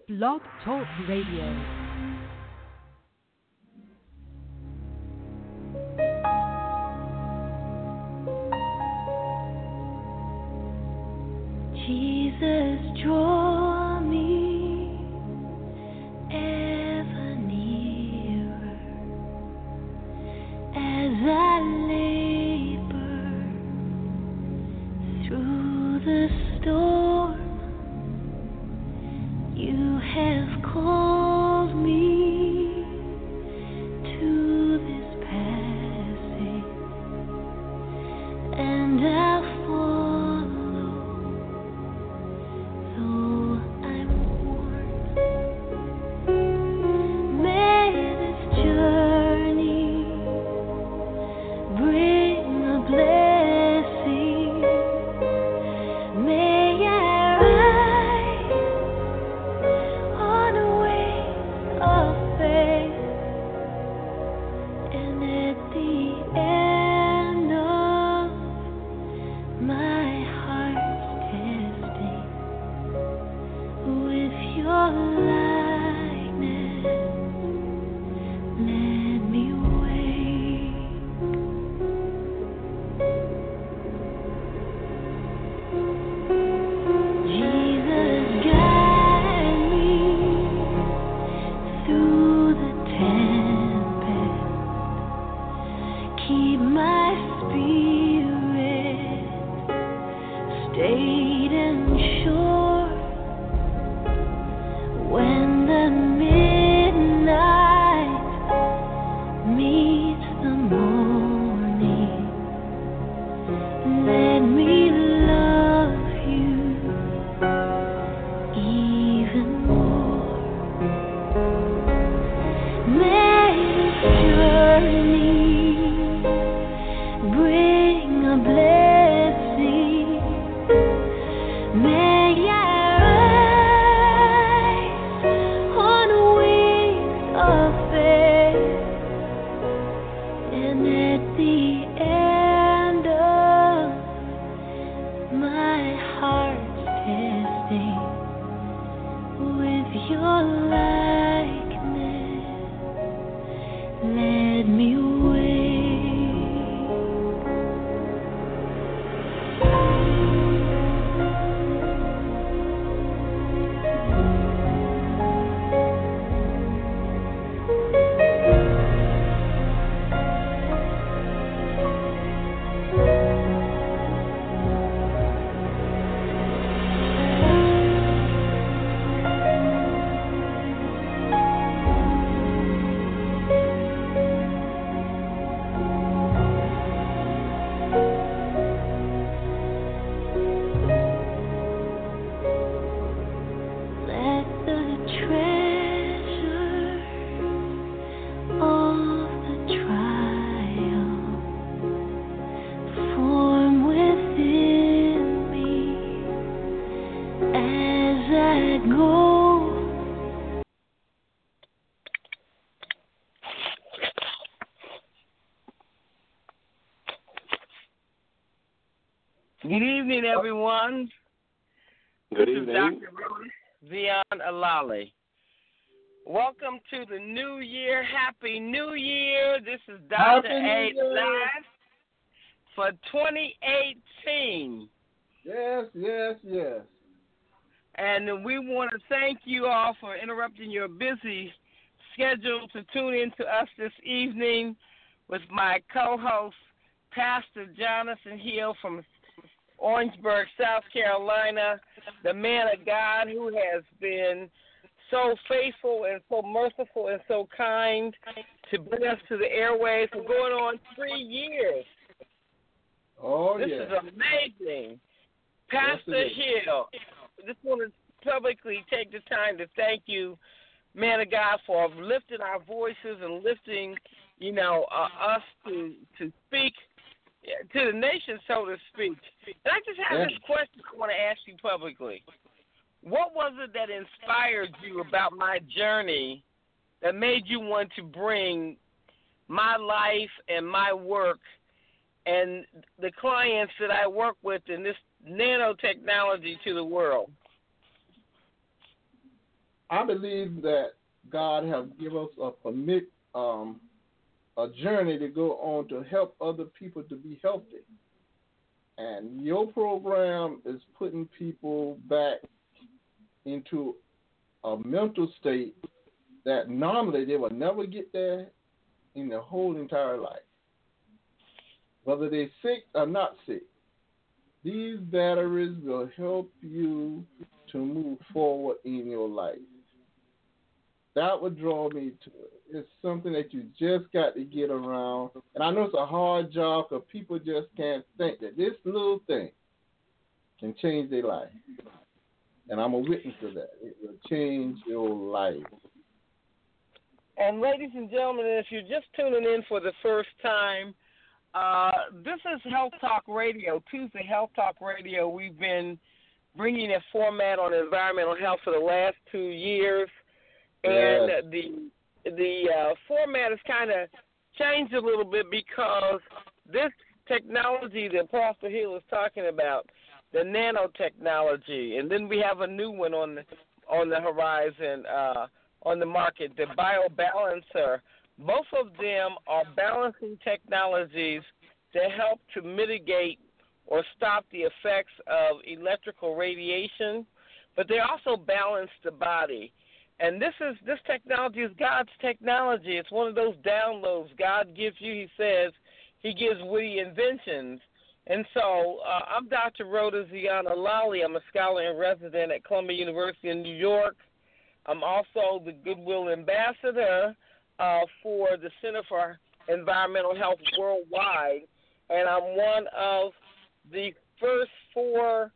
Blog Talk Radio. Jesus, draw me ever nearer as I labor through the storm. You have called me to this passing, and I'll Good evening, everyone. Good evening. This is Dr. Zion Alali. Welcome to the new year. Happy New Year. This is Dr. A Live for 2018. Yes. And we want to thank you all for interrupting your busy schedule to tune in to us this evening with my co-host, Pastor Jonathan Hill from Orangeburg, South Carolina, the man of God who has been so faithful and so merciful and so kind to bring us to the airwaves for going on 3 years. This is amazing. Pastor Hill, I just want to publicly take the time to thank you, man of God, for lifting our voices and lifting, us to speak to the nation, so to speak. And I just have this question I want to ask you publicly. What was it that inspired you about my journey that made you want to bring my life and my work and the clients that I work with in this nanotechnology to the world? I believe that God has given us a journey to go on to help other people to be healthy. And your program is putting people back into a mental state that normally they would never get there in their whole entire life. Whether they're sick or not sick, these batteries will help you to move forward in your life. That would draw me to it. It's something that you just got to get around. And I know it's a hard job because people just can't think that this little thing can change their life. And I'm a witness to that. It will change your life. And ladies and gentlemen, if you're just tuning in for the first time, this is Health Talk Radio, Tuesday Health Talk Radio. We've been bringing a format on environmental health for the last 2 years. And the format has kind of changed a little bit because this technology that Pastor Hill is talking about, the nanotechnology, and then we have a new one on the horizon, on the market, the BioBalancer. Both of them are balancing technologies that help to mitigate or stop the effects of electrical radiation, but they also balance the body. And this technology is God's technology. It's one of those downloads God gives you. He says he gives witty inventions. And so I'm Dr. Rhoda Ziana Lally. I'm a scholar in resident at Columbia University in New York. I'm also the Goodwill Ambassador for the Center for Environmental Health Worldwide. And I'm one of the first 4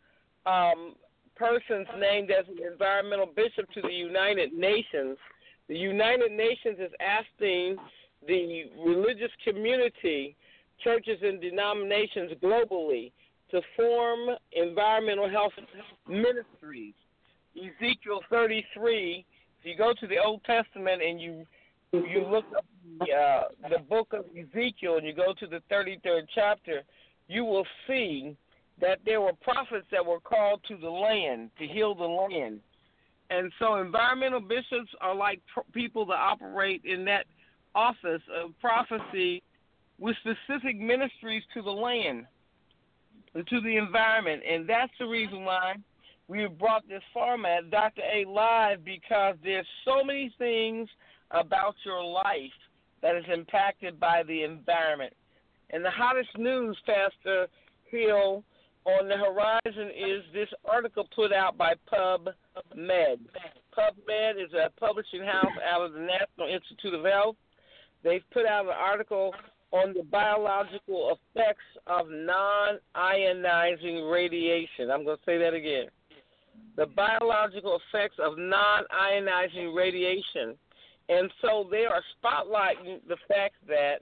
persons named as an environmental bishop to the United Nations. The United Nations is asking the religious community, churches and denominations globally, to form environmental health ministries. Ezekiel 33, if you go to the Old Testament and you look up the book of Ezekiel and you go to the 33rd chapter, you will see that there were prophets that were called to the land, to heal the land. And so environmental bishops are like people that operate in that office of prophecy with specific ministries to the land, to the environment. And that's the reason why we have brought this format, Dr. A Live, because there's so many things about your life that is impacted by the environment. And the hottest news, Pastor Hill, on the horizon is this article put out by PubMed. PubMed is a publishing house out of the National Institute of Health. They've put out an article on the biological effects of non-ionizing radiation. I'm going to say that again. The biological effects of non-ionizing radiation. And so they are spotlighting the fact that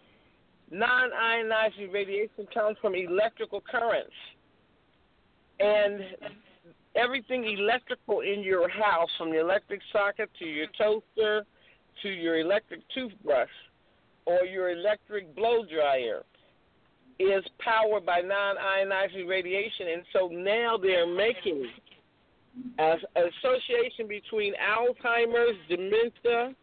non-ionizing radiation comes from electrical currents. And everything electrical in your house, from the electric socket to your toaster to your electric toothbrush or your electric blow dryer, is powered by non-ionizing radiation. And so now they're making an association between Alzheimer's, dementia,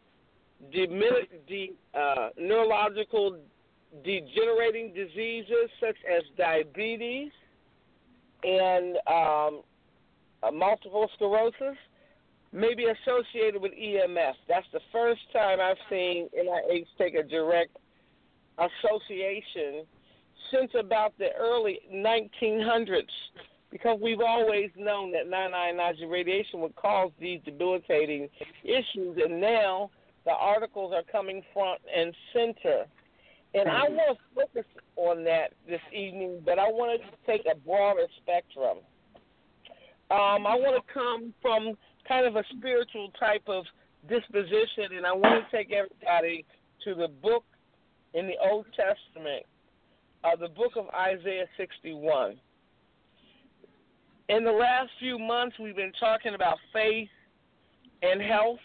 neurological degenerating diseases such as diabetes and multiple sclerosis may be associated with EMS. That's the first time I've seen NIH take a direct association since about the early 1900s, because we've always known that non-ionizing radiation would cause these debilitating issues, and now the articles are coming front and center. And I want to focus on that this evening, but I want to take a broader spectrum. I want to come from kind of a spiritual type of disposition, and I want to take everybody to the book in the Old Testament, the book of Isaiah 61. In the last few months, we've been talking about faith and health,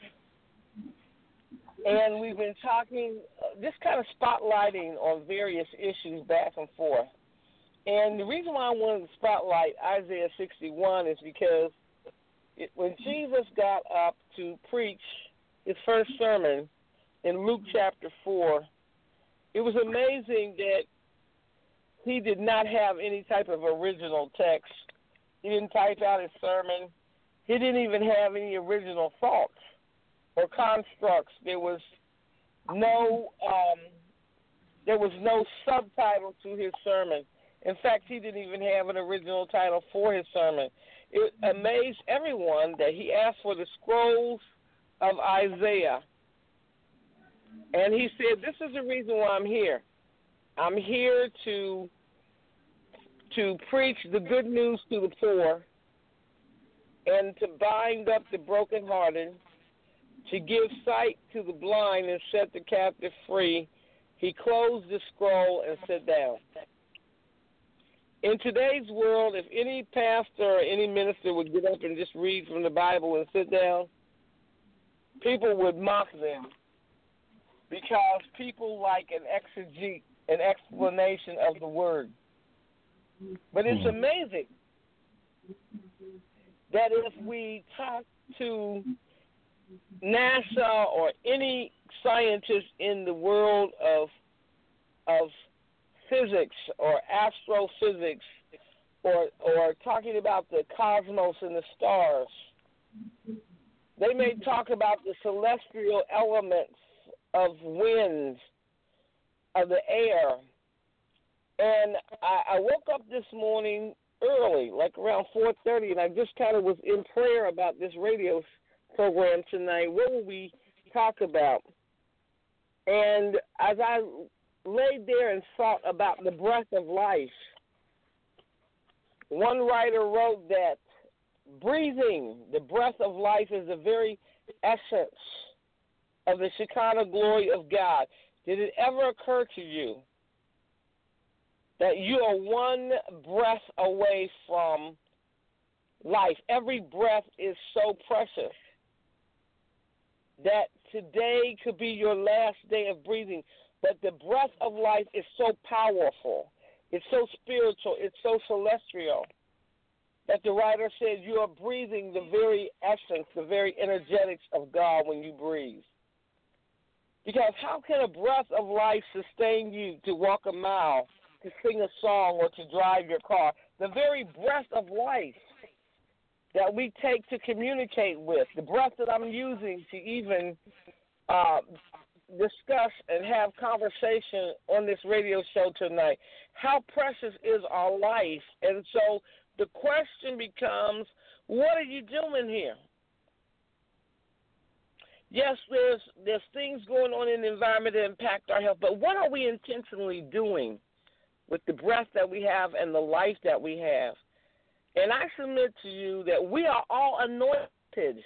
and we've been talking, just kind of spotlighting on various issues back and forth. And the reason why I wanted to spotlight Isaiah 61 is because When Jesus got up to preach his first sermon in Luke chapter 4, it was amazing that he did not have any type of original text. He didn't type out his sermon. He didn't even have any original thoughts or constructs. There was no subtitle to his sermon. In fact, he didn't even have an original title for his sermon. It amazed everyone that he asked for the scrolls of Isaiah. And he said, this is the reason why I'm here. I'm here to preach the good news to the poor and to bind up the brokenhearted, to give sight to the blind and set the captive free. He closed the scroll and sat down. In today's world, if any pastor or any minister would get up and just read from the Bible and sit down, people would mock them because people like an exegete, an explanation of the word. But it's amazing that if we talk to NASA or any scientist in the world of physics or astrophysics or talking about the cosmos and the stars, they may talk about the celestial elements of winds, of the air. And I woke up this morning early, like around 4:30, and I just kind of was in prayer about this radio program tonight. What will we talk about? And as I laid there and thought about the breath of life, one writer wrote that breathing, the breath of life, is the very essence of the Shekinah glory of God. Did it ever occur to you that you are one breath away from life? Every breath is so precious that today could be your last day of breathing. But the breath of life is so powerful, it's so spiritual, it's so celestial, that the writer said you are breathing the very essence, the very energetics of God when you breathe. Because how can a breath of life sustain you to walk a mile, to sing a song, or to drive your car? The very breath of life that we take to communicate with, the breath that I'm using to even discuss and have conversation on this radio show tonight. How precious is our life? And so the question becomes, what are you doing here? Yes, there's things going on in the environment that impact our health, but what are we intentionally doing with the breath that we have and the life that we have? And I submit to you that we are all anointed.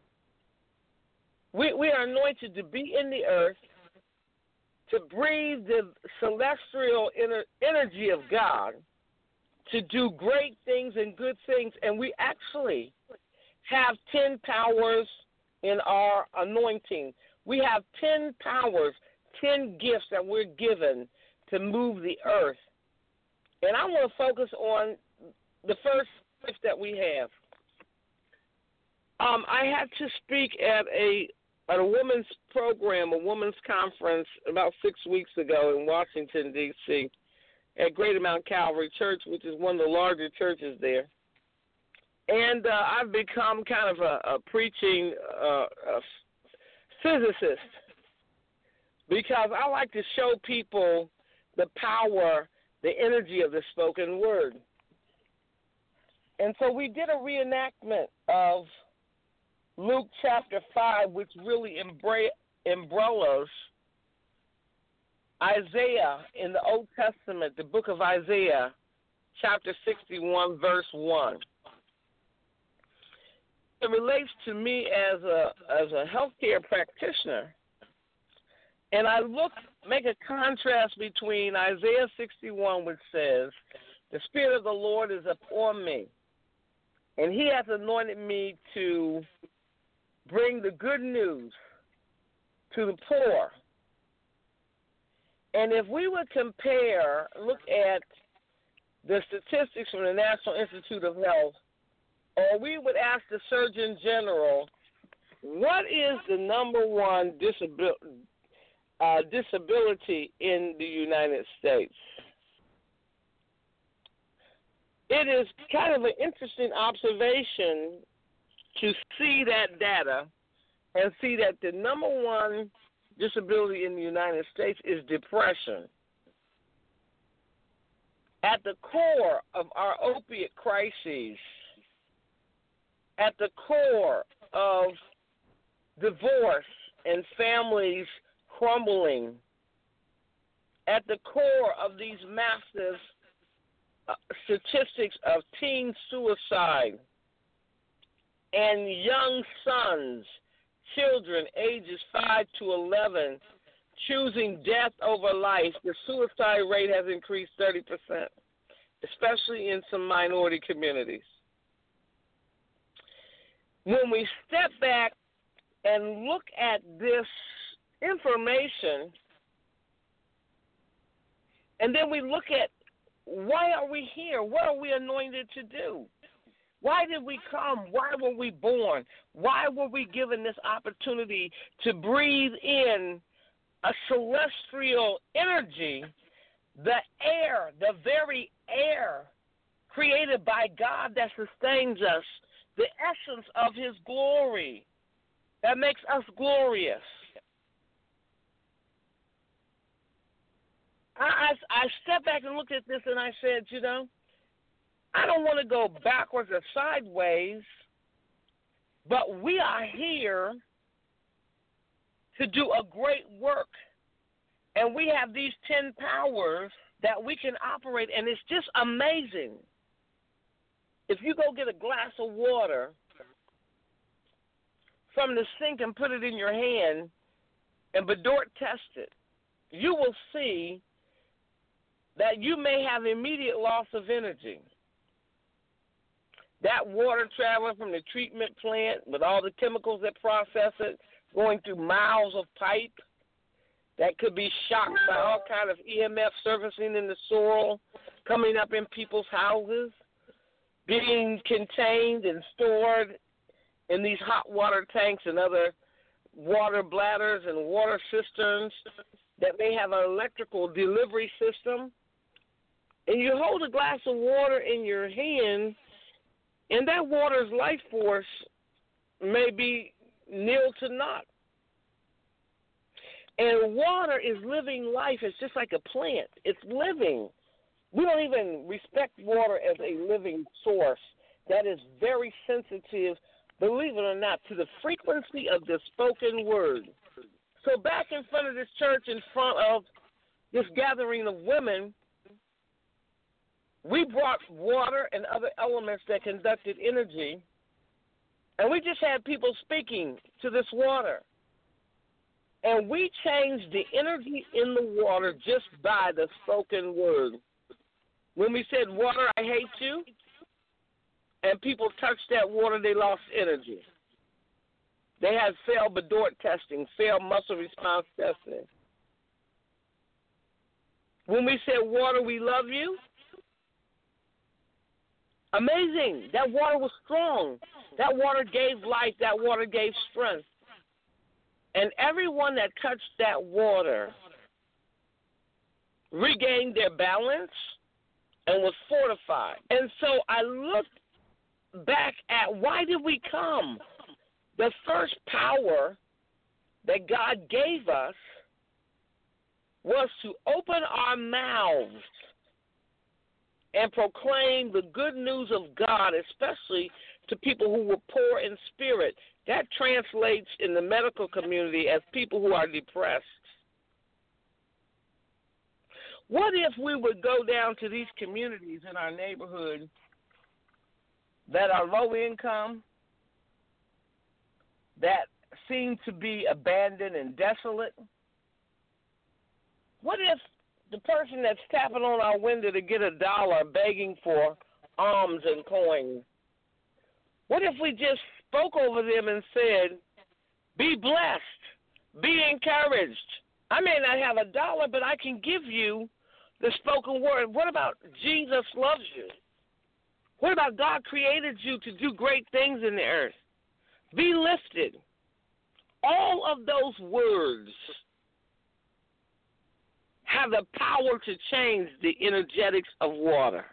We are anointed to be in the earth, to breathe the celestial energy of God, to do great things and good things. And we actually have 10 powers in our anointing. We have 10 powers, 10 gifts that we're given to move the earth. And I want to focus on the first gift that we have. I had to speak at a women's program, a women's conference about 6 weeks ago in Washington, D.C., at Greater Mount Calvary Church, which is one of the larger churches there. And I've become kind of a preaching physicist because I like to show people the power, the energy of the spoken word. And so we did a reenactment of Luke chapter 5, which really umbrellas Isaiah in the Old Testament, the book of Isaiah, chapter 61, verse 1. It relates to me as a healthcare practitioner, and I make a contrast between Isaiah 61, which says, "The Spirit of the Lord is upon me, and He has anointed me to bring the good news to the poor." And if we would look at the statistics from the National Institute of Health, or we would ask the Surgeon General, what is the number one disability in the United States? It is kind of an interesting observation to see that data and see that the number one disability in the United States is depression. At the core of our opiate crises, at the core of divorce and families crumbling, at the core of these massive statistics of teen suicide and young sons, children ages 5 to 11, choosing death over life, the suicide rate has increased 30%, especially in some minority communities. When we step back and look at this information, and then we look at why are we here? What are we anointed to do? Why did we come? Why were we born? Why were we given this opportunity to breathe in a celestial energy, the air, the very air created by God that sustains us, the essence of his glory that makes us glorious? I stepped back and looked at this and I said, I don't want to go backwards or sideways, but we are here to do a great work. And we have these 10 powers that we can operate, and it's just amazing. If you go get a glass of water from the sink and put it in your hand and Bedort test it, you will see that you may have immediate loss of energy. That water traveling from the treatment plant with all the chemicals that process it, going through miles of pipe that could be shocked by all kind of EMF surfacing in the soil, coming up in people's houses, being contained and stored in these hot water tanks and other water bladders and water cisterns that may have an electrical delivery system. And you hold a glass of water in your hand, and that water's life force may be nil to naught. And water is living life. It's just like a plant. It's living. We don't even respect water as a living source that is very sensitive, believe it or not, to the frequency of the spoken word. So back in front of this church, in front of this gathering of women, we brought water and other elements that conducted energy, and we just had people speaking to this water. And we changed the energy in the water just by the spoken word. When we said, water, I hate you, and people touched that water, they lost energy. They had failed Bedort testing, failed muscle response testing. When we said, water, we love you, amazing. That water was strong. That water gave life. That water gave strength. And everyone that touched that water regained their balance and was fortified. And so I looked back at why did we come? The first power that God gave us was to open our mouths and proclaim the good news of God, especially to people who were poor in spirit. That translates in the medical community as people who are depressed. What if we would go down to these communities in our neighborhood that are low income, that seem to be abandoned and desolate? What if the person that's tapping on our window to get $1 begging for alms and coins, what if we just spoke over them and said, be blessed, be encouraged. I may not have $1, but I can give you the spoken word. What about Jesus loves you? What about God created you to do great things in the earth? Be lifted. All of those words have the power to change the energetics of water.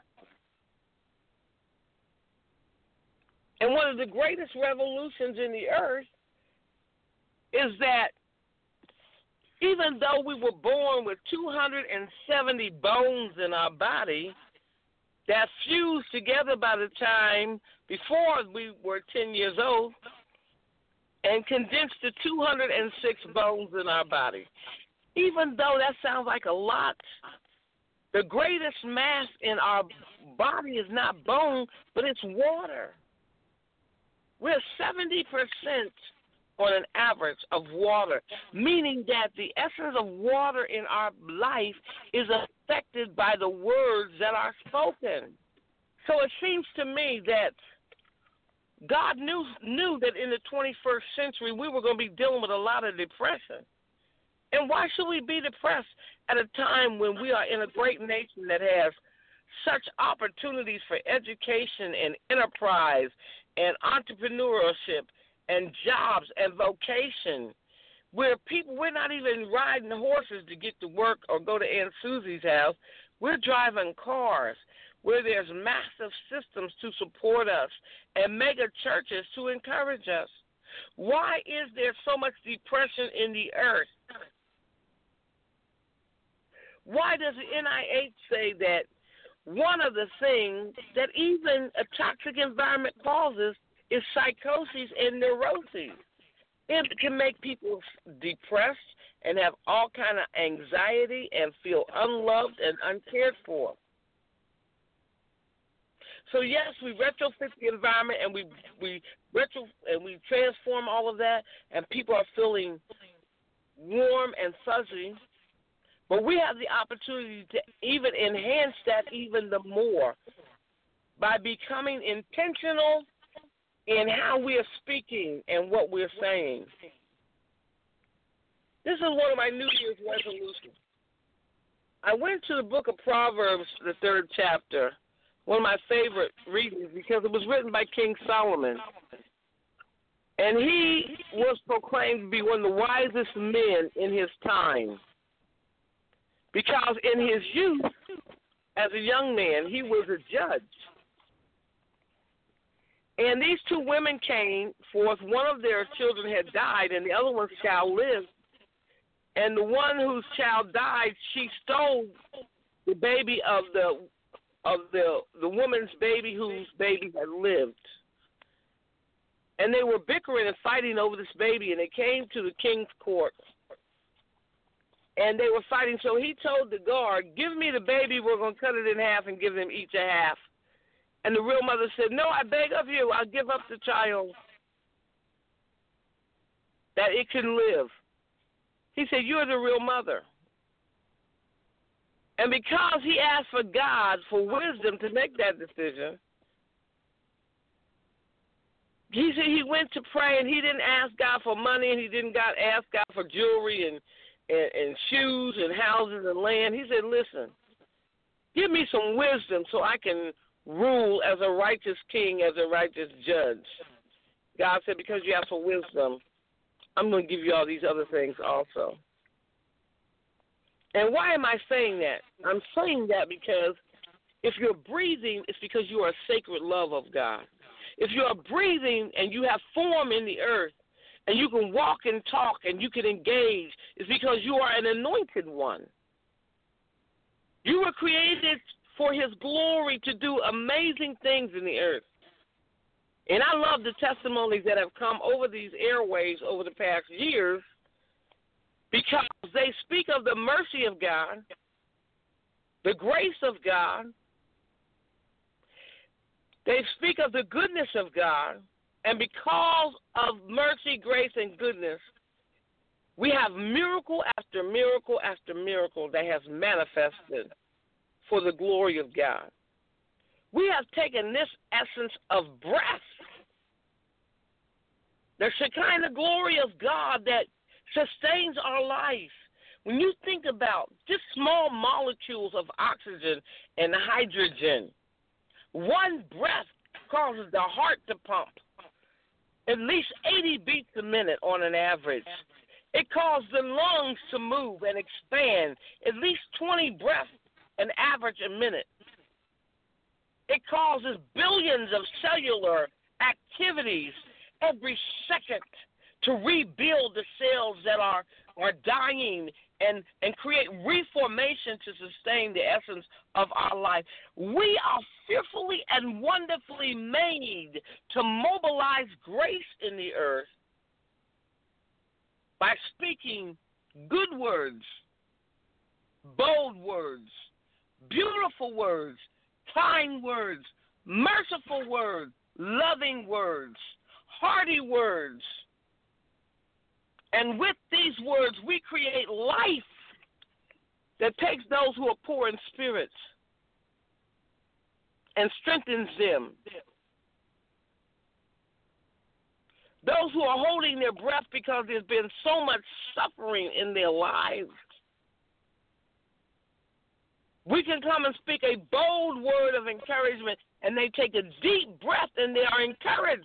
And one of the greatest revolutions in the earth is that even though we were born with 270 bones in our body that fused together by the time before we were 10 years old and condensed to 206 bones in our body, even though that sounds like a lot, the greatest mass in our body is not bone, but it's water. We're 70% on an average of water, meaning that the essence of water in our life is affected by the words that are spoken. So it seems to me that God knew that in the 21st century we were going to be dealing with a lot of depression. And why should we be depressed at a time when we are in a great nation that has such opportunities for education and enterprise and entrepreneurship and jobs and vocation, where we're not even riding horses to get to work or go to Aunt Susie's house. We're driving cars, where there's massive systems to support us and mega churches to encourage us. Why is there so much depression in the earth? Why does the NIH say that one of the things that even a toxic environment causes is psychosis and neuroses? It can make people depressed and have all kind of anxiety and feel unloved and uncared for. So yes, we retrofit the environment and we transform all of that, and people are feeling warm and fuzzy. But we have the opportunity to even enhance that even the more by becoming intentional in how we are speaking and what we're saying. This is one of my New Year's resolutions. I went to the book of Proverbs, the 3rd chapter, one of my favorite readings, because it was written by King Solomon. And he was proclaimed to be one of the wisest men in his time. Because in his youth, as a young man, he was a judge. And these two women came forth. One of their children had died, and the other one's child lived. And the one whose child died, she stole the baby of the woman's baby whose baby had lived. And they were bickering and fighting over this baby, and they came to the king's court. And they were fighting, so he told the guard, "Give me the baby, we're going to cut it in half and give them each a half." And the real mother said, "No, I beg of you, I'll give up the child, that it can live." He said, "You're the real mother." And because he asked for God for wisdom to make that decision, he said he went to pray, and he didn't ask God for money, and he didn't ask God for jewelry and shoes and houses and land. He said, "Listen, give me some wisdom so I can rule as a righteous king, as a righteous judge." God said, "Because you asked for wisdom, I'm going to give you all these other things also." And why am I saying that? I'm saying that because if you're breathing, it's because you are a sacred love of God. If you are breathing and you have form in the earth, and you can walk and talk and you can engage, it's because you are an anointed one. You were created for his glory to do amazing things in the earth. And I love the testimonies that have come over these airways over the past years, because they speak of the mercy of God, the grace of God. They speak of the goodness of God. And because of mercy, grace, and goodness, we have miracle after miracle after miracle that has manifested for the glory of God. We have taken this essence of breath, the Shekinah glory of God that sustains our life. When you think about just small molecules of oxygen and hydrogen One breath causes the heart to pump at least 80 beats a minute on an average. It causes the lungs to move and expand at least 20 breaths an average a minute. It causes billions of cellular activities every second to rebuild the cells that are dying and create reformation to sustain the essence of our life. We are fearfully and wonderfully made to mobilize grace in the earth by speaking good words, bold words, beautiful words, kind words, merciful words, loving words, hearty words. And with these words, we create life that takes those who are poor in spirit and strengthens them. Those who are holding their breath because there's been so much suffering in their lives. We can come and speak a bold word of encouragement, and they take a deep breath and they are encouraged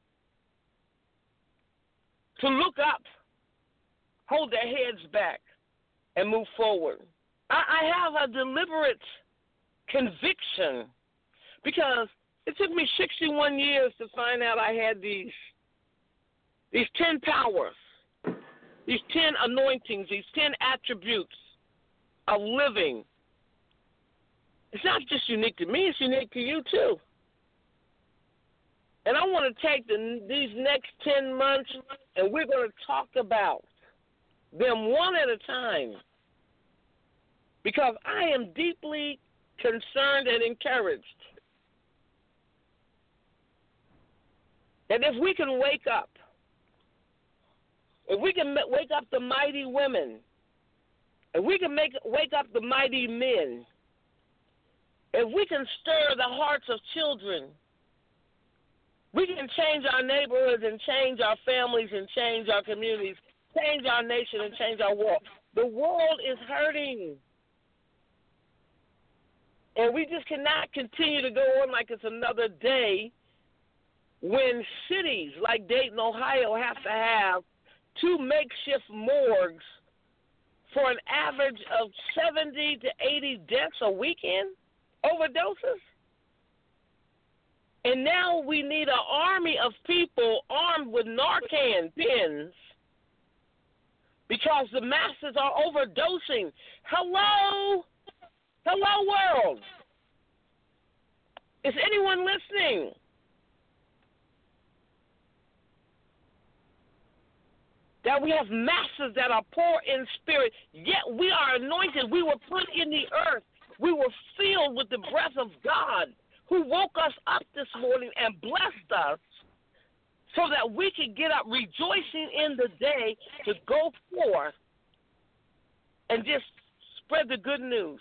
to look up, hold their heads back, and move forward. I have a deliberate conviction because it took me 61 years to find out I had these 10 powers, these 10 anointings, these 10 attributes of living. It's not just unique to me, it's unique to you too. And I want to take these next 10 months and we're going to talk about them one at a time because I am deeply concerned and encouraged that if we can wake up, if we can wake up the mighty women, if we can wake up the mighty men, if we can stir the hearts of children, we can change our neighborhoods and change our families and change our communities, change our nation and change our world. The world is hurting. And we just cannot continue to go on like it's another day when cities like Dayton, Ohio have to have 2 makeshift morgues for an average of 70 to 80 deaths a weekend, overdoses. And now we need an army of people armed with Narcan pens because the masses are overdosing. Hello? Hello, world. Is anyone listening? That we have masses that are poor in spirit, yet we are anointed. We were put in the earth. We were filled with the breath of God who woke us up this morning and blessed us so that we could get up rejoicing in the day to go forth and just spread the good news.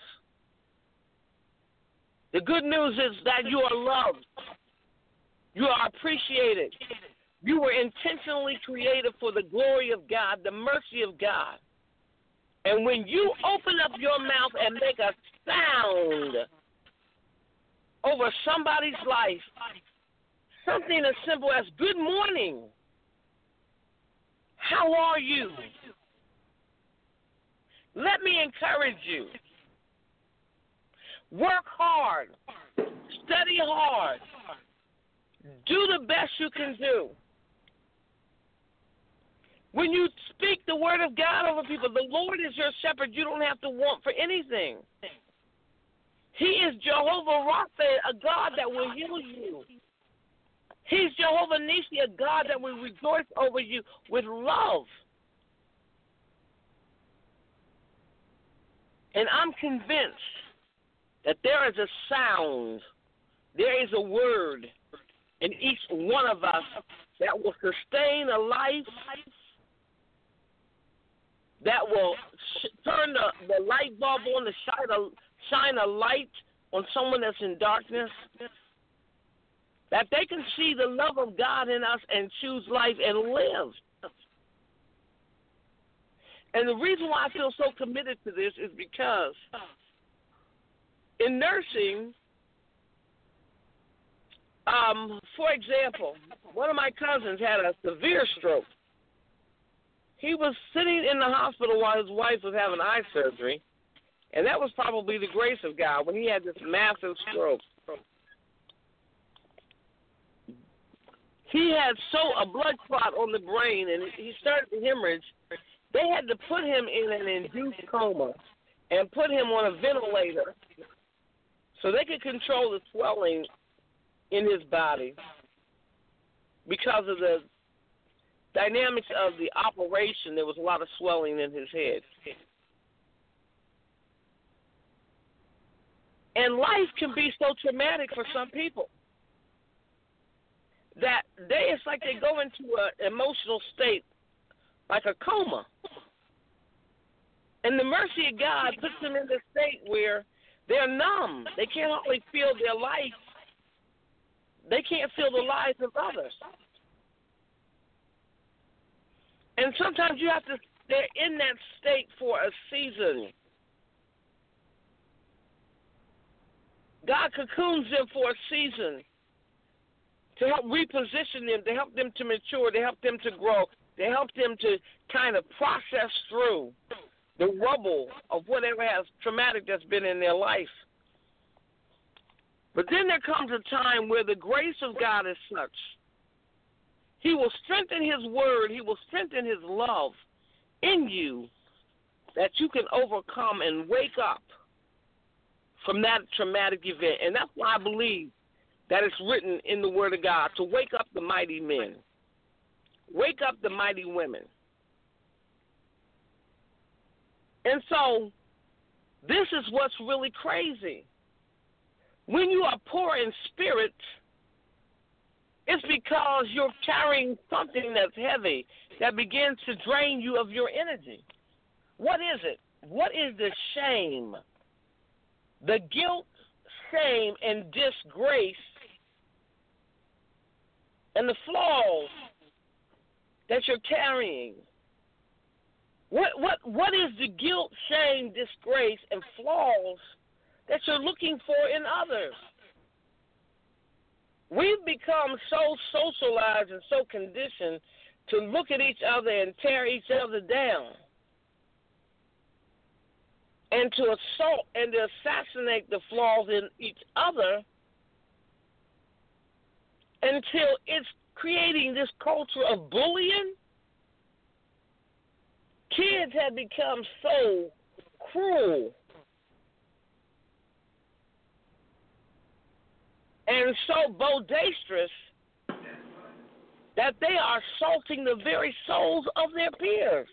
The good news is that you are loved. You are appreciated. You were intentionally created for the glory of God, the mercy of God. And when you open up your mouth and make a sound over somebody's life, something as simple as good morning, how are you? Let me encourage you. Work hard. Study hard. Do the best you can do. When you speak the word of God over people, the Lord is your shepherd. You don't have to want for anything. He is Jehovah Rapha, a God that will heal you. He's Jehovah Nisi, a God that will rejoice over you with love. And I'm convinced that there is a sound, there is a word in each one of us that will sustain a life, that will turn the light bulb on to shine a light on someone that's in darkness, that they can see the love of God in us and choose life and live. And the reason why I feel so committed to this is because in nursing, For example, one of my cousins had a severe stroke. He was sitting in the hospital while his wife was having eye surgery, and that was probably the grace of God when he had this massive stroke. He had a blood clot on the brain, and he started to hemorrhage. They had to put him in an induced coma and put him on a ventilator so they could control the swelling in his body because of the dynamics of the operation. There was a lot of swelling in his head. And life can be so traumatic for some people that it's like they go into an emotional state, like a coma. And the mercy of God puts them in this state where they're numb. They can't hardly feel their life. They can't feel the lives of others. And sometimes they're in that state for a season. God cocoons them for a season to help reposition them, to help them to mature, to help them to grow, to help them to kind of process through the rubble of whatever has traumatic that's been in their life. But then there comes a time where the grace of God is such. He will strengthen his word, he will strengthen his love in you that you can overcome and wake up from that traumatic event. And that's why I believe that it's written in the Word of God to wake up the mighty men, wake up the mighty women. And so this is what's really crazy. When you are poor in spirit, it's because you're carrying something that's heavy that begins to drain you of your energy. What is it? What is the shame? The guilt, shame, and disgrace and the flaws that you're carrying. What is the guilt, shame, disgrace, and flaws that you're looking for in others? We've become so socialized and so conditioned to look at each other and tear each other down and to assault and to assassinate the flaws in each other until it's creating this culture of bullying. Kids have become so cruel and so bodacious that they are assaulting the very souls of their peers.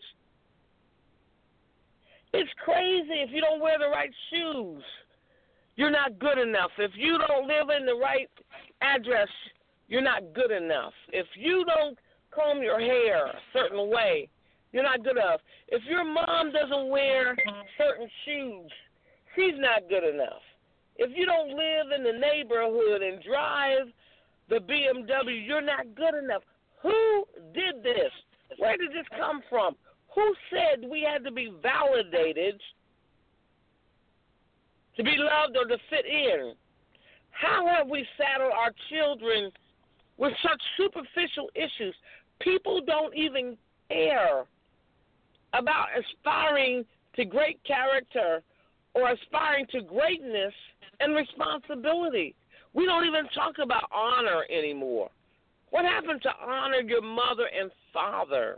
It's crazy. If you don't wear the right shoes, you're not good enough. If you don't live in the right address, you're not good enough. If you don't comb your hair a certain way, you're not good enough. If your mom doesn't wear certain shoes, she's not good enough. If you don't live in the neighborhood and drive the BMW, you're not good enough. Who did this? Where did this come from? Who said we had to be validated to be loved or to fit in? How have we saddled our children with such superficial issues? People don't even care about aspiring to great character or aspiring to greatness and responsibility. We don't even talk about honor anymore. What happened to honor your mother and father?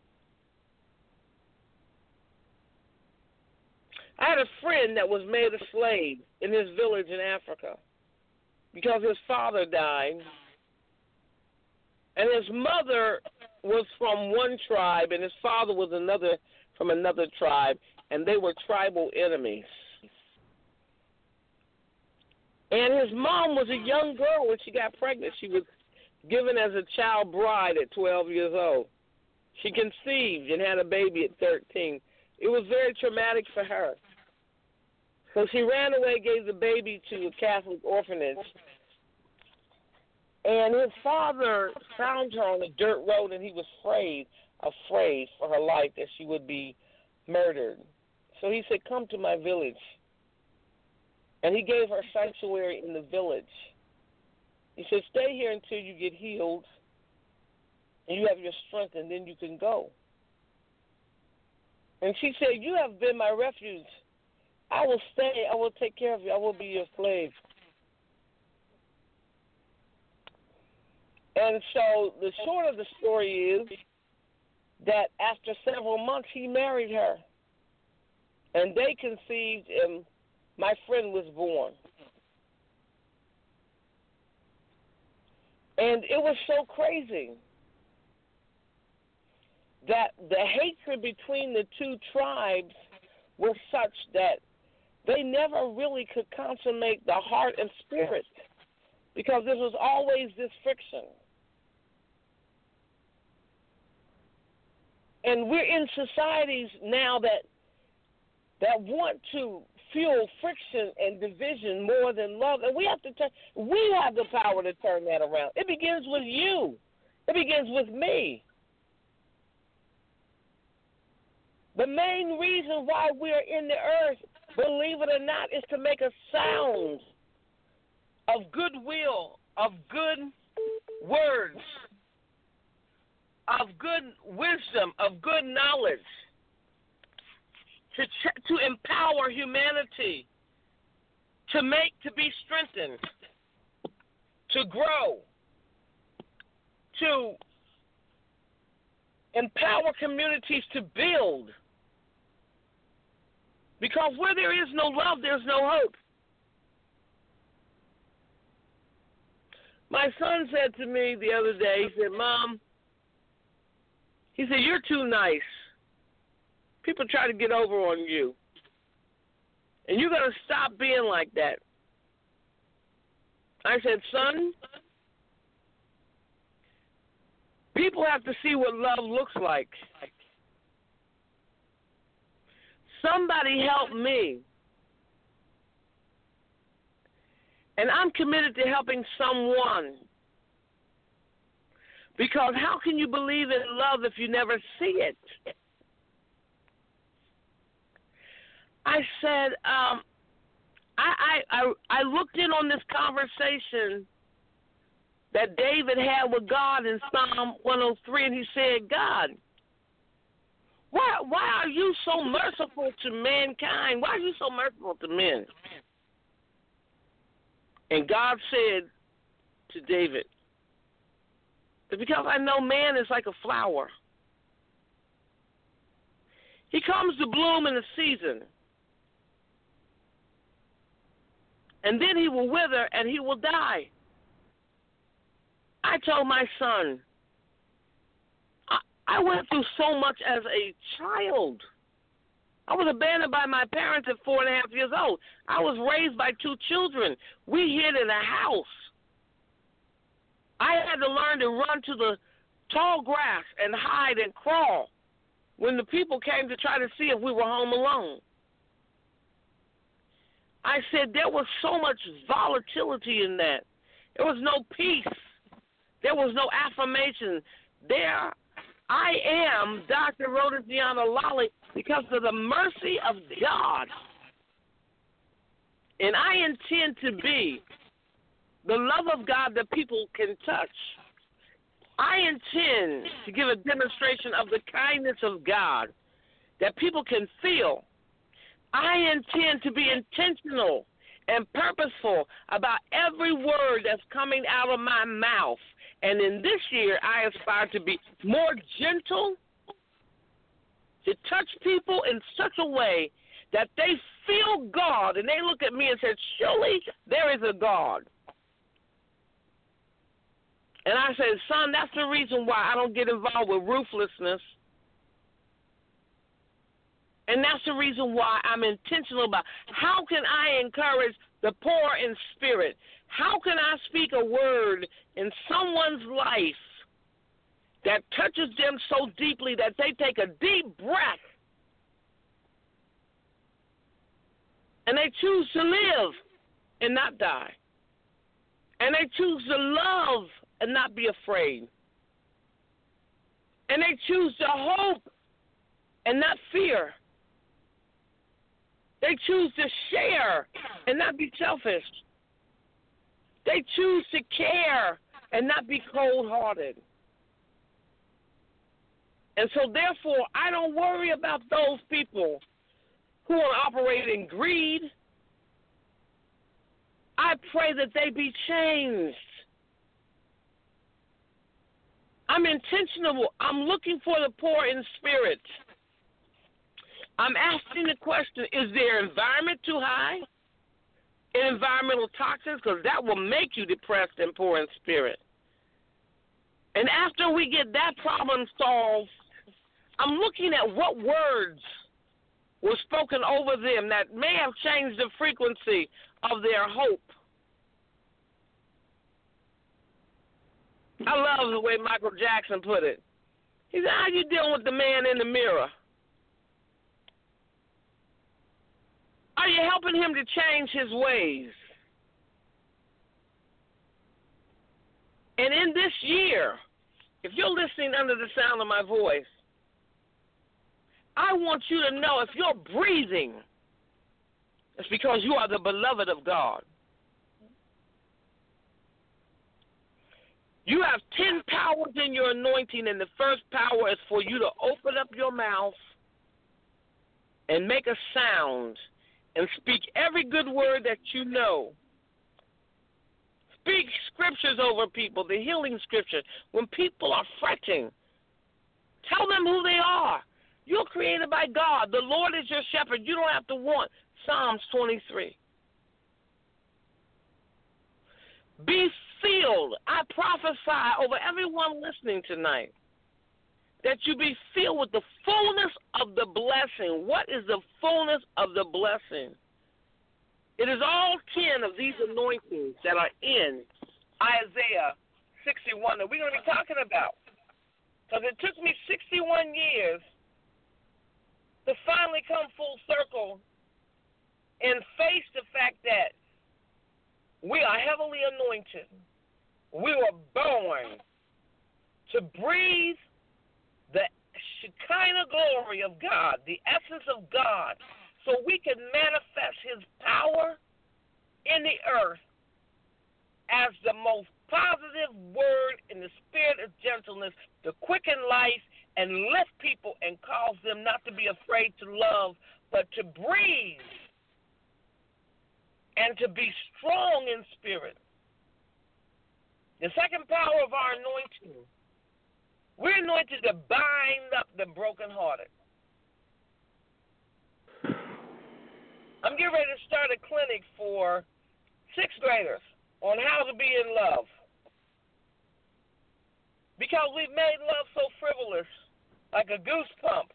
I had a friend that was made a slave in his village in Africa because his father died, and his mother was from one tribe, and his father was from another tribe, and they were tribal enemies. And his mom was a young girl when she got pregnant. She was given as a child bride at 12 years old. She conceived and had a baby at 13. It was very traumatic for her. So she ran away, gave the baby to a Catholic orphanage. And his father found her on a dirt road, and he was afraid for her life that she would be murdered. So he said, "Come to my village." And he gave her sanctuary in the village. He said, stay here until you get healed and you have your strength, and then you can go. And she said, you have been my refuge. I will stay. I will take care of you. I will be your slave. And so the short of the story is that after several months, he married her. And they conceived, and my friend was born. And it was so crazy that the hatred between the two tribes was such that they never really could consummate the heart and spirit, because there was always this friction. And we're in societies now that want to fuel friction and division more than love, and we have the power to turn that around. It begins with you. It begins with me. The main reason why we are in the earth, believe it or not, is to make a sound of goodwill, of good words, of good wisdom, of good knowledge, to empower humanity, to be strengthened, to grow, to empower communities to build. Because where there is no love, there's no hope. My son said to me the other day, he said, Mom, he said, you're too nice. People try to get over on you. And you got to stop being like that. I said, son, people have to see what love looks like. Somebody help me. And I'm committed to helping someone. Because how can you believe in love if you never see it? I said, I looked in on this conversation that David had with God in Psalm 103, and he said, God, why are you so merciful to mankind? Why are you so merciful to men? And God said to David, it's because I know man is like a flower. He comes to bloom in a season, and then he will wither and he will die. I told my son, I went through so much as a child. I was abandoned by my parents at 4.5 years old. I was raised by 2 children. We hid in a house. I had to learn to run to the tall grass and hide and crawl when the people came to try to see if we were home alone. I said there was so much volatility in that. There was no peace. There was no affirmation. There I am, Dr. Rhoda Deanna Lolly, because of the mercy of God. And I intend to be the love of God that people can touch. I intend to give a demonstration of the kindness of God that people can feel. I intend to be intentional and purposeful about every word that's coming out of my mouth. And in this year, I aspire to be more gentle, to touch people in such a way that they feel God, and they look at me and say, surely there is a God. And I said, son, that's the reason why I don't get involved with ruthlessness. And that's the reason why I'm intentional about how can I encourage the poor in spirit? How can I speak a word in someone's life that touches them so deeply that they take a deep breath and they choose to live and not die? And they choose to love and not be afraid. And they choose to hope and not fear. They choose to share and not be selfish. They choose to care and not be cold-hearted. And so, therefore, I don't worry about those people who are operating greed. I pray that they be changed. I'm intentional. I'm looking for the poor in spirit. I'm asking the question, is their environment too high in environmental toxins? Because that will make you depressed and poor in spirit. And after we get that problem solved, I'm looking at what words were spoken over them that may have changed the frequency of their hope. I love the way Michael Jackson put it. He said, how you dealing with the man in the mirror? Are you helping him to change his ways? And in this year, if you're listening under the sound of my voice, I want you to know if you're breathing, it's because you are the beloved of God. You have 10 powers in your anointing, and the first power is for you to open up your mouth and make a sound and speak every good word that you know. Speak scriptures over people, the healing scriptures. When people are fretting, tell them who they are. You're created by God. The Lord is your shepherd. You don't have to want. Psalms 23. Be filled. I prophesy over everyone listening tonight that you be filled with the fullness of the blessing. What is the fullness of the blessing? It is all 10 of these anointings that are in Isaiah 61 that we're going to be talking about. Because it took me 61 years to finally come full circle and face the fact that we are heavily anointed. We were born to breathe the Shekinah glory of God, the essence of God, so we can manifest his power in the earth as the most positive word in the spirit of gentleness to quicken life and lift people and cause them not to be afraid to love, but to breathe and to be strong in spirit. The second power of our anointing, we're anointed to bind up the brokenhearted. I'm getting ready to start a clinic for 6th graders on how to be in love. Because we've made love so frivolous, like a goose pump.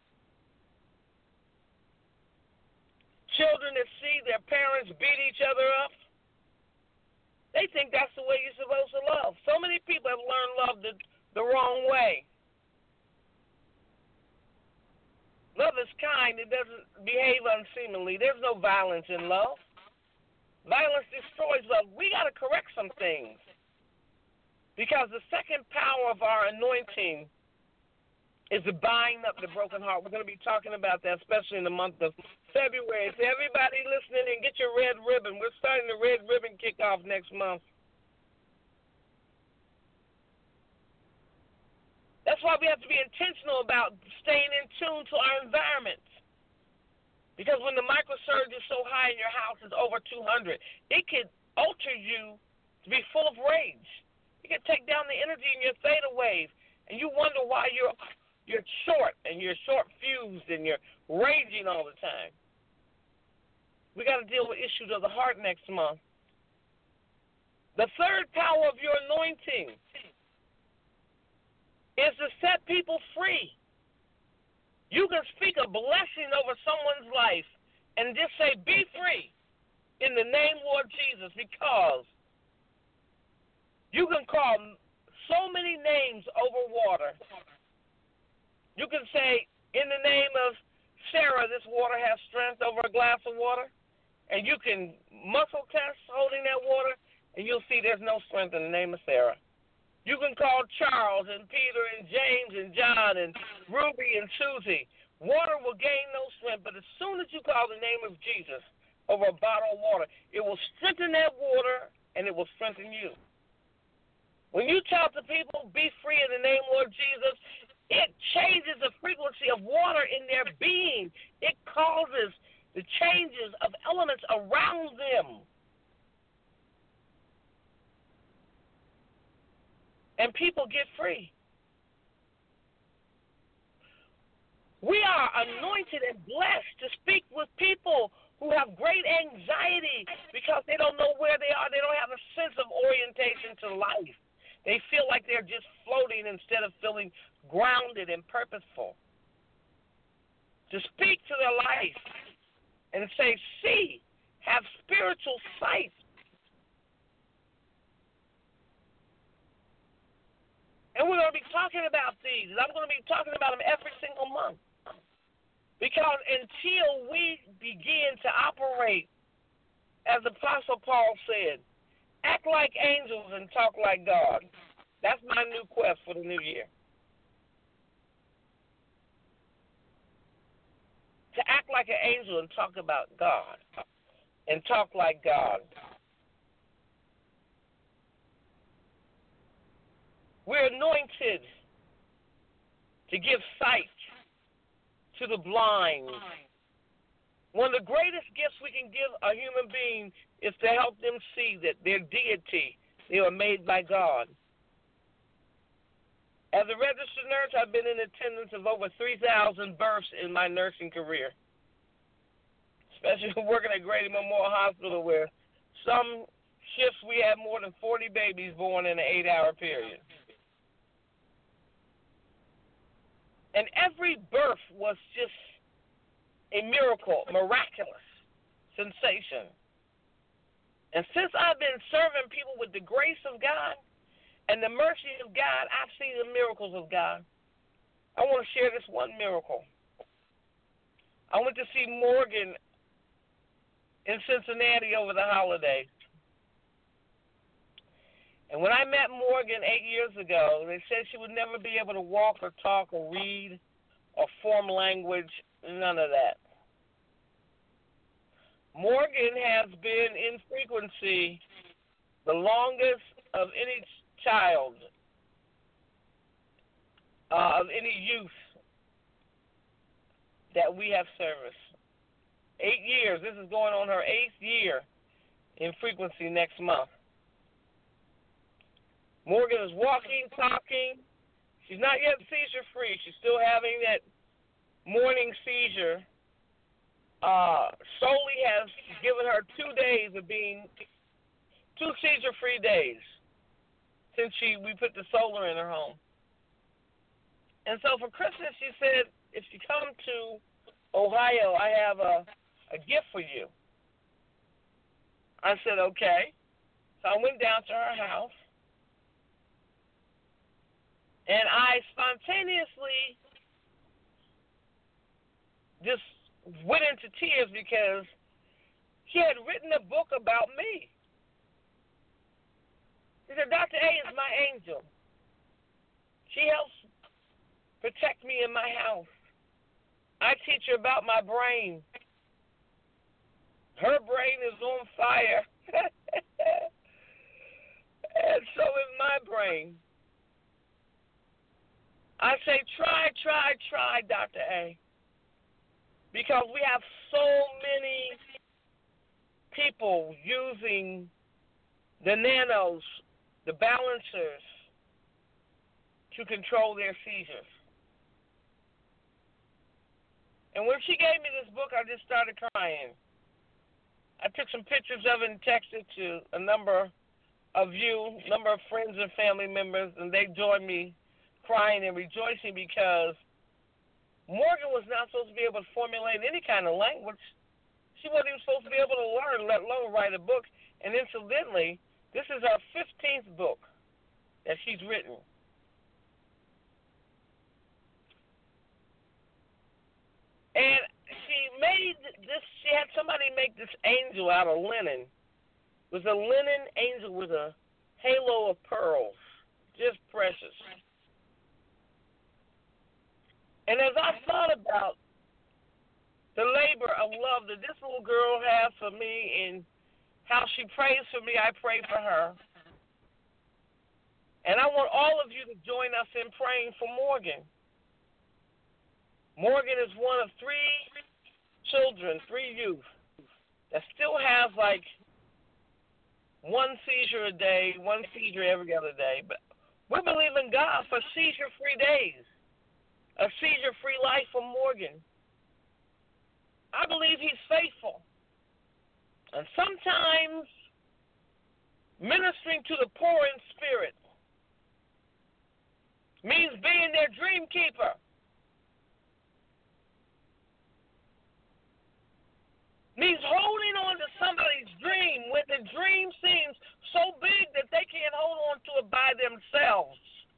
Children that see their parents beat each other up, they think that's the way you're supposed to love. So many people have learned love the wrong way. Love is kind. It doesn't behave unseemly. There's no violence in love. Violence destroys love. We got to correct some things. Because the second power of our anointing is to bind up the broken heart. We're going to be talking about that, especially in the month of February. So everybody listening and get your red ribbon. We're starting the red ribbon kickoff next month. That's why we have to be intentional about staying in tune to our environment. Because when the microsurge is so high in your house, it's over 200, it can alter you to be full of rage. It can take down the energy in your theta wave, and you wonder why you're short, and you're short-fused, and you're raging all the time. We got to deal with issues of the heart next month. The third power of your anointing is to set people free. You can speak a blessing over someone's life and just say, be free in the name Lord Jesus, because you can call so many names over water. You can say, in the name of Sarah, this water has strength over a glass of water, and you can muscle test holding that water, and you'll see there's no strength in the name of Sarah. You can call Charles and Peter and James and John and Ruby and Susie. Water will gain no strength, but as soon as you call the name of Jesus over a bottle of water, it will strengthen that water and it will strengthen you. When you tell the people, be free in the name of Jesus, it changes the frequency of water in their being. It causes the changes of elements around them. And people get free. We are anointed and blessed to speak with people who have great anxiety because they don't know where they are. They don't have a sense of orientation to life. They feel like they're just floating instead of feeling grounded and purposeful. To speak to their life and say, see, have spiritual sight. And we're going to be talking about these. And I'm going to be talking about them every single month. Because until we begin to operate, as Apostle Paul said, act like angels and talk like God. That's my new quest for the new year. To act like an angel and talk about God. And talk like God. We're anointed to give sight to the blind. One of the greatest gifts we can give a human being is to help them see that their deity, they are made by God. As a registered nurse, I've been in attendance of over 3,000 births in my nursing career, especially working at Grady Memorial Hospital, where some shifts we had more than 40 babies born in an 8-hour period. And every birth was just a miracle, miraculous sensation. And since I've been serving people with the grace of God and the mercy of God, I've seen the miracles of God. I want to share this one miracle. I went to see Morgan in Cincinnati over the holidays. And when I met Morgan 8 years ago, they said she would never be able to walk or talk or read or form language, none of that. Morgan has been in frequency the longest of any child, of any youth that we have serviced. 8 years. This is going on her 8th year in frequency next month. Morgan is walking, talking. She's not yet seizure-free. She's still having that morning seizure. Soli has given her 2 days of being 2 seizure-free days since we put the solar in her home. And so for Christmas, she said, if you come to Ohio, I have a gift for you. I said, okay. So I went down to her house. And I spontaneously just went into tears because she had written a book about me. She said, Dr. A is my angel. She helps protect me in my house. I teach her about my brain. Her brain is on fire. And so is my brain. I say, try, Dr. A. Because we have so many people using the nanos, the balancers, to control their seizures. And when she gave me this book, I just started crying. I took some pictures of it and texted to a number of friends and family members, and they joined me crying and rejoicing because Morgan was not supposed to be able to formulate any kind of language. She wasn't even supposed to be able to learn, let alone write a book. And incidentally, this is her 15th book that she's written. And she had somebody make this angel out of linen. It was a linen angel with a halo of pearls, just precious. And as I thought about the labor of love that this little girl has for me and how she prays for me, I pray for her. And I want all of you to join us in praying for Morgan. Morgan is one of 3 children, 3 youth, that still has like 1 seizure a day, 1 seizure every other day. But we're believing God for seizure-free days, a seizure-free life for Morgan. I believe he's faithful. And sometimes ministering to the poor in spirit means being their dream keeper. Means holding on to somebody's dream when the dream seems so big that they can't hold on to it by themselves.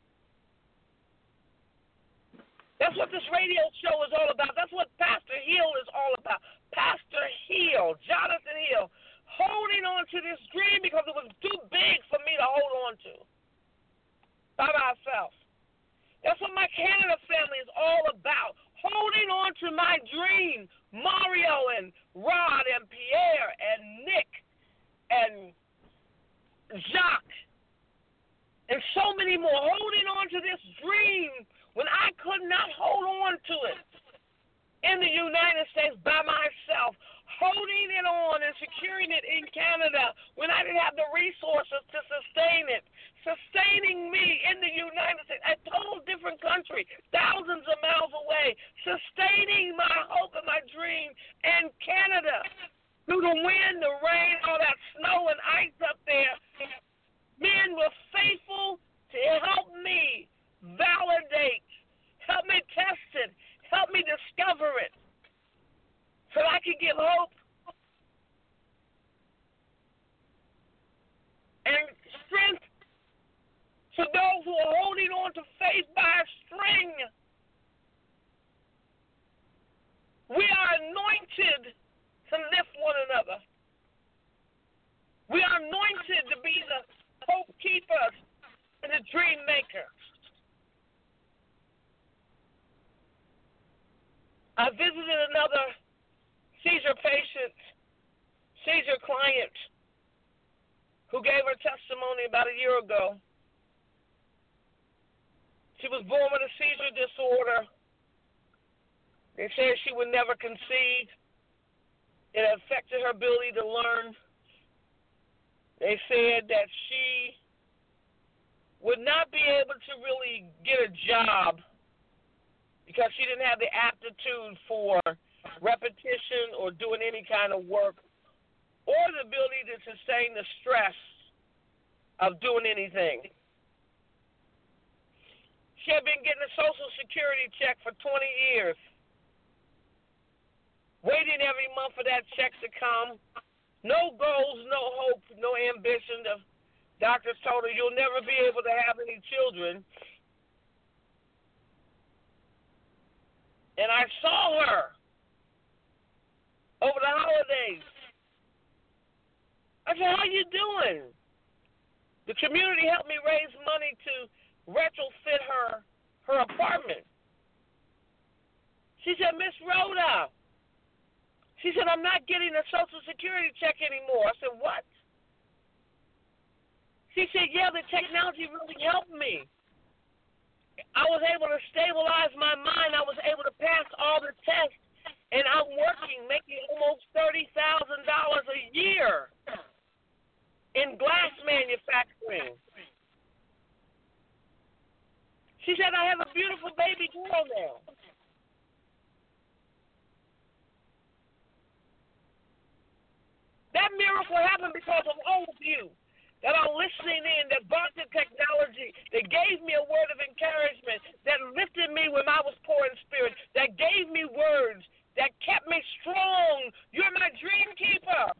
That's what this radio show is all about. That's what Pastor Hill is all about. Pastor Hill, Jonathan Hill, holding on to this dream because it was too big for me to hold on to by myself. That's what my Canada family is all about, holding on to my dream. Mario and Rod and Pierre and Nick and Jacques and so many more, holding on to this dream when I could not hold on to it in the United States by myself, holding it on and securing it in Canada when I didn't have the resources to sustain it, sustaining me in the United States, a total different country, thousands of miles away, sustaining my hope and my dream in Canada. Through the wind, the rain, all that snow and ice up there, men were faithful to help me validate, help me test it, help me discover it, so I can give hope and strength to those who are holding on to faith by a string. We are anointed to lift one another. We are anointed to be the hope keepers and the dream makers. I visited another seizure patient, seizure client, who gave her testimony about a year ago. She was born with a seizure disorder. They said she would never conceive. It affected her ability to learn. They said that she would not be able to really get a job because she didn't have the aptitude for repetition or doing any kind of work or the ability to sustain the stress of doing anything. She had been getting a Social Security check for 20 years, waiting every month for that check to come. No goals, no hope, no ambition. The doctors told her, you'll never be able to have any children. And I saw her over the holidays. I said, how you doing? The community helped me raise money to retrofit her apartment. She said, Miss Rhoda, she said, I'm not getting a Social Security check anymore. I said, what? She said, yeah, the technology really helped me. I was able to stabilize my mind. I was able to pass all the tests, and I'm working, making almost $30,000 a year in glass manufacturing. She said, I have a beautiful baby girl now. That miracle happened because of all of you that are listening in, that brought the technology, that gave me a word of encouragement, that lifted me when I was poor in spirit, that gave me words, that kept me strong. You're my dream keeper.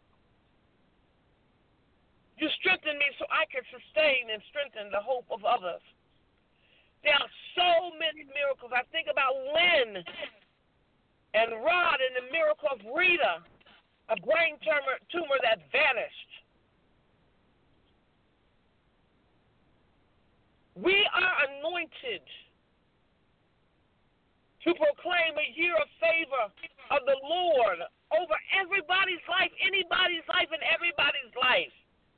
You strengthened me so I could sustain and strengthen the hope of others. There are so many miracles. I think about Lynn and Rod and the miracle of Rita, a brain tumor that vanished. We are anointed to proclaim a year of favor of the Lord over everybody's life, anybody's life, and everybody's life.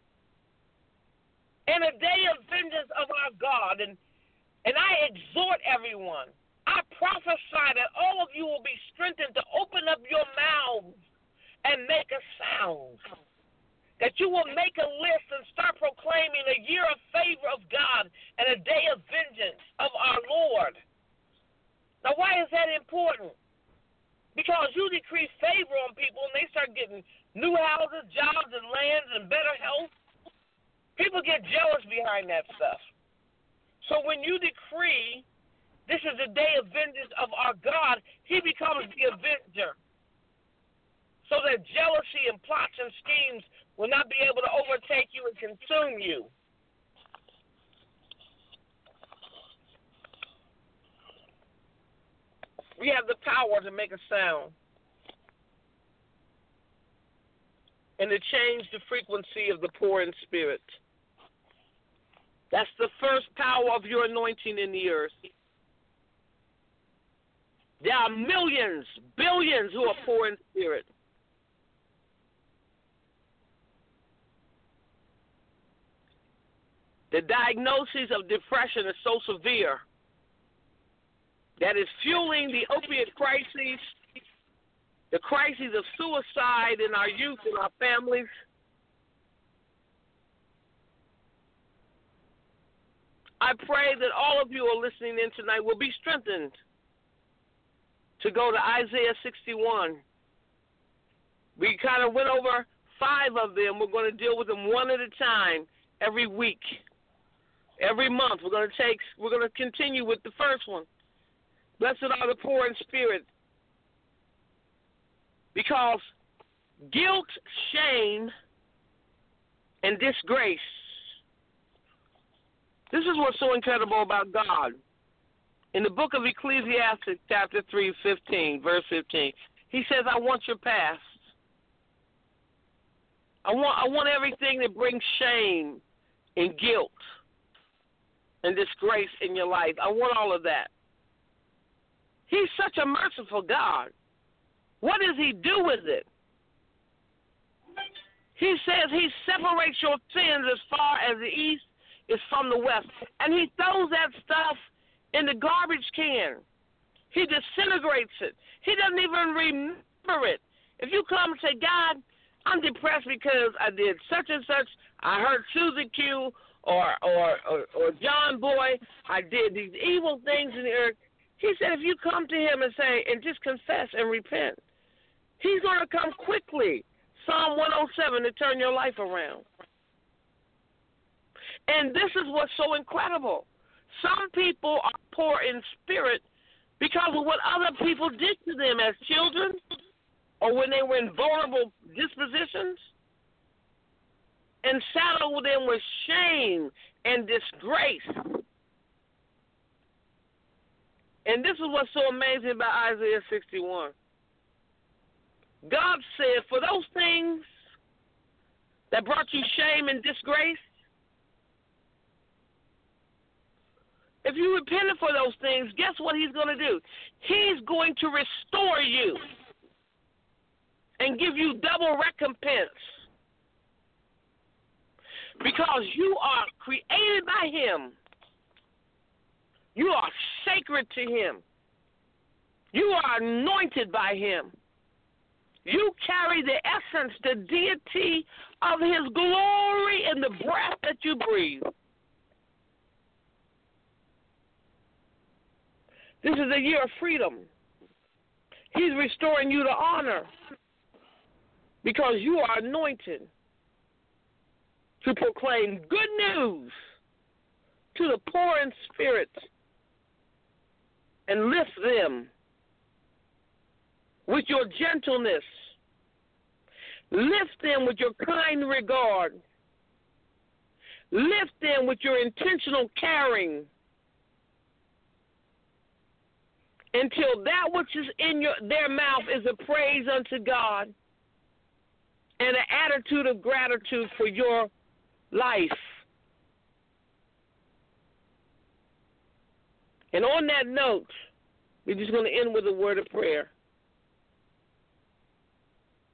In a day of vengeance of our God, and I exhort everyone, I prophesy that all of you will be strengthened to open up your mouths and make a sound. That you will make a list and start proclaiming a year of favor of God and a day of vengeance of our Lord. Now, why is that important? Because you decree favor on people and they start getting new houses, jobs, and lands and better health. People get jealous behind that stuff. So when you decree this is the day of vengeance of our God, he becomes the avenger. So that jealousy and plots and schemes will not be able to overtake you and consume you. We have the power to make a sound and to change the frequency of the poor in spirit. That's the first power of your anointing in the earth. There are millions, billions who are poor in spirit. The diagnosis of depression is so severe that is fueling the opiate crises, the crises of suicide in our youth and our families. I pray that all of you are listening in tonight will be strengthened to go to Isaiah 61. We kind of went over 5 of them. We're going to deal with them one at a time every week. Every month we're going to continue with the first one. Blessed are the poor in spirit, because guilt, shame, and disgrace. This is what's so incredible about God. In the book of Ecclesiastes, chapter 3, verse 15, he says, I want your past. I want everything that brings shame and guilt and disgrace in your life. I want all of that. He's such a merciful God. What does he do with it? He says he separates your sins as far as the east is from the west. And he throws that stuff in the garbage can. He disintegrates it. He doesn't even remember it. If you come and say, God, I'm depressed because I did such and such, I hurt Susie Q or John Boy, I did these evil things in the earth. He said if you come to him and say, and just confess and repent, he's going to come quickly, Psalm 107, to turn your life around. And this is what's so incredible. Some people are poor in spirit because of what other people did to them as children or when they were in vulnerable dispositions, and saddle them with shame and disgrace. And this is what's so amazing about Isaiah 61. God said, for those things that brought you shame and disgrace, if you repented for those things, guess what he's going to do? He's going to restore you and give you double recompense. Because you are created by him. You are sacred to him. You are anointed by him. You carry the essence, the deity of his glory in the breath that you breathe. This is a year of freedom. He's restoring you to honor because you are anointed to proclaim good news to the poor in spirit and lift them with your gentleness. Lift them with your kind regard. Lift them with your intentional caring until that which is in their mouth is a praise unto God and an attitude of gratitude for your life. And on that note, we're just going to end with a word of prayer.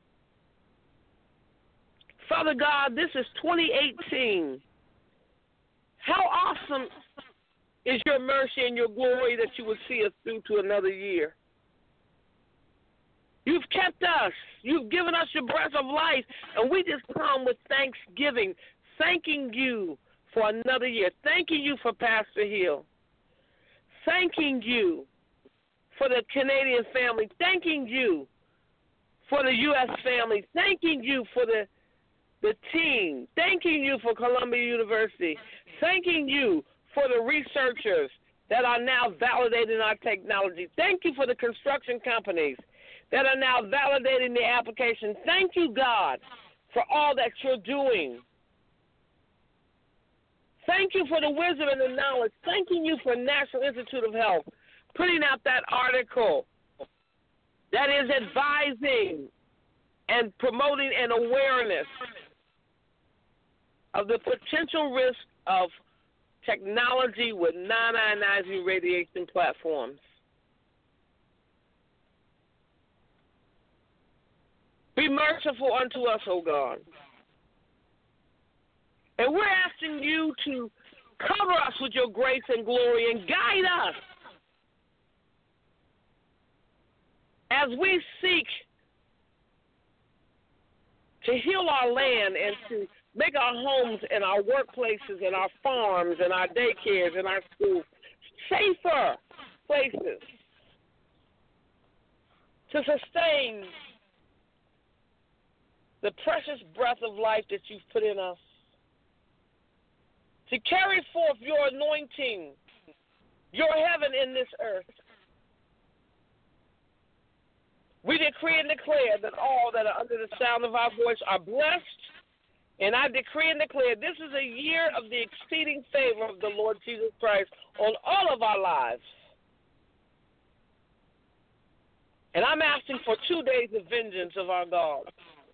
Father God, this is 2018. How awesome is your mercy and your glory that you would see us through to another year. You've kept us. You've given us your breath of life, and we just come with thanksgiving, thanking you for another year, thanking you for Pastor Hill, thanking you for the Canadian family, thanking you for the U.S. family, thanking you for the team, thanking you for Columbia University, thanking you for the researchers that are now validating our technology. Thank you for the construction companies that are now validating the application. Thank you, God, for all that you're doing. Thank you for the wisdom and the knowledge. Thanking you for National Institute of Health putting out that article that is advising and promoting an awareness of the potential risk of technology with non-ionizing radiation platforms. Be merciful unto us, O God. And we're asking you to cover us with your grace and glory and guide us as we seek to heal our land and to make our homes and our workplaces and our farms and our daycares and our schools safer places to sustain the precious breath of life that you've put in us, to carry forth your anointing, your heaven in this earth. We decree and declare that all that are under the sound of our voice are blessed, and I decree and declare this is a year of the exceeding favor of the Lord Jesus Christ on all of our lives. And I'm asking for 2 days of vengeance of our God,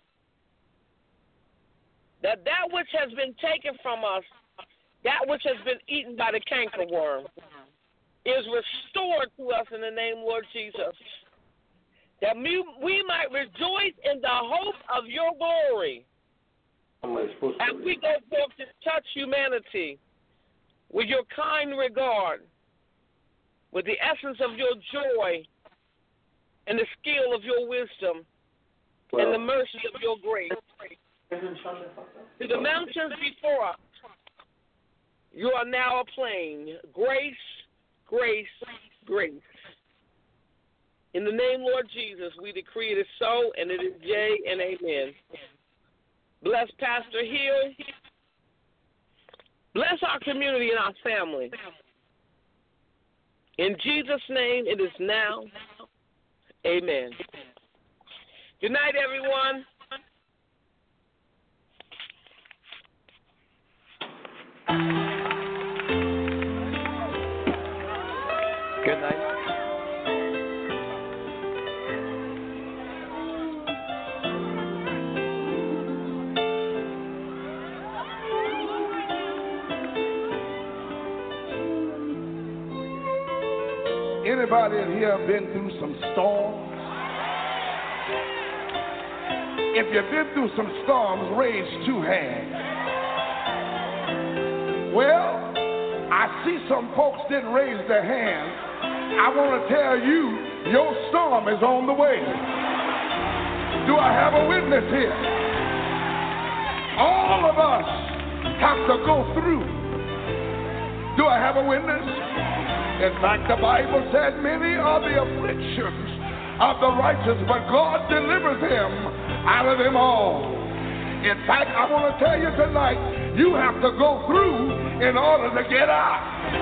that which has been taken from us, that which has been eaten by the cankerworm, is restored to us in the name of Lord Jesus, that we might rejoice in the hope of your glory as we go forth to touch humanity with your kind regard, with the essence of your joy and the skill of your wisdom and the mercy of your grace. To the mountains before us, you are now a plain. Grace, grace, grace. In the name, Lord Jesus, we decree it is so, and it is yea and amen. Bless Pastor Hill. Bless our community and our family. In Jesus' name, it is now. Amen. Good night, everyone. Good night. Anybody in here been through some storms? If you've been through some storms, raise 2 hands. Well, I see some folks didn't raise their hands. I want to tell you, your storm is on the way. Do I have a witness here? All of us have to go through. Do I have a witness? In fact, the Bible said many are the afflictions of the righteous, but God delivers him out of them all. In fact, I want to tell you tonight, you have to go through in order to get out.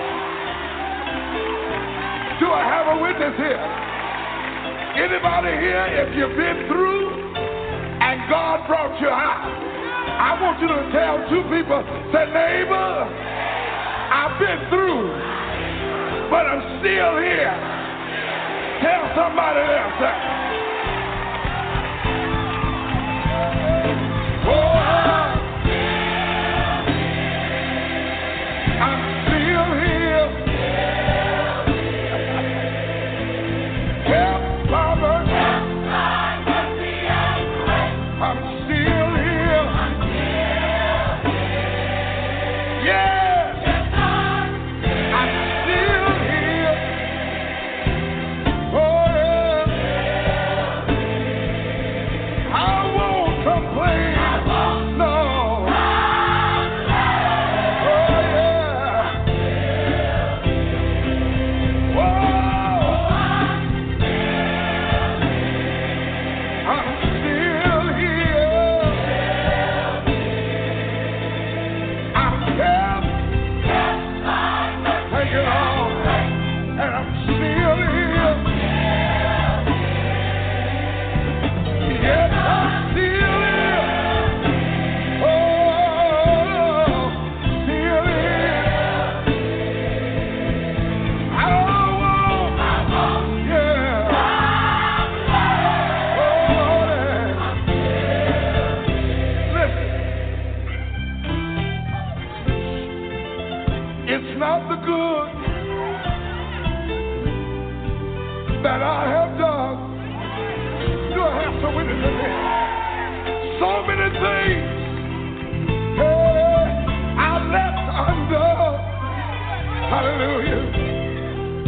Do I have a witness here? Anybody here, if you've been through and God brought you out, I want you to tell 2 people, say, neighbor, I've been through, but I'm still here. Tell somebody else that. I'm still here. Help my mercy. I'm still here.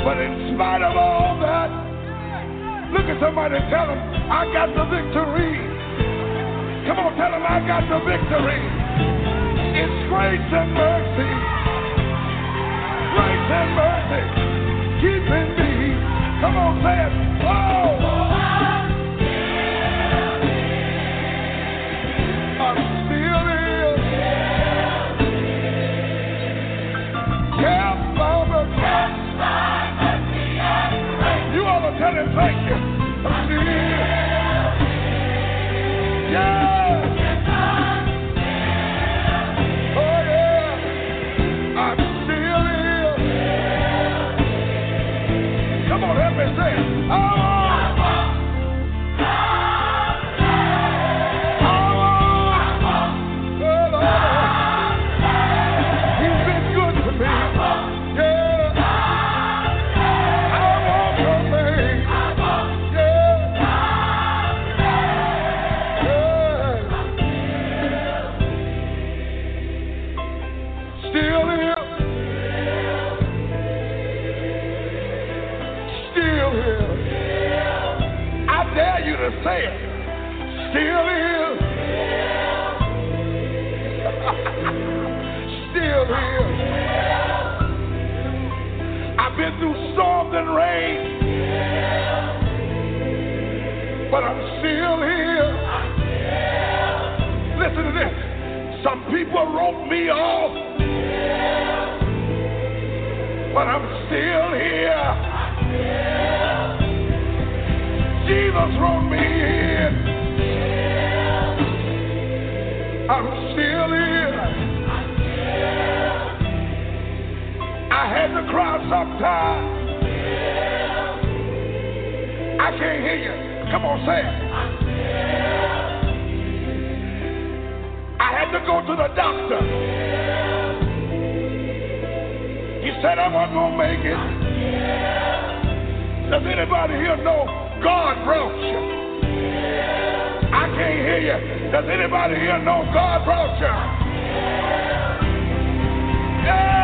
But in spite of all that, look at somebody and tell them, I got the victory. Come on, tell them I got the victory. It's grace and mercy. Grace and mercy. Keeping me. Come on, say it. Oh! I'm still here. Kept by mercy. You ought to tell him thank you. I'm still here. Yeah. Let me say it. He's been good to me. Yeah. I want your name. Yeah. Still here. I dare you to say it. Still here. Still here. I've been through storms and rain, but I'm still here. Listen to this. Some people wrote me off, but I'm still here. Jesus wrote me in. I'm still here. I had to cry sometimes. I can't hear you. Come on, say it. I had to go to the doctor. He said I wasn't going to make it. Does anybody here know God brought you? I can't hear you. Does anybody here know God brought you? Yeah.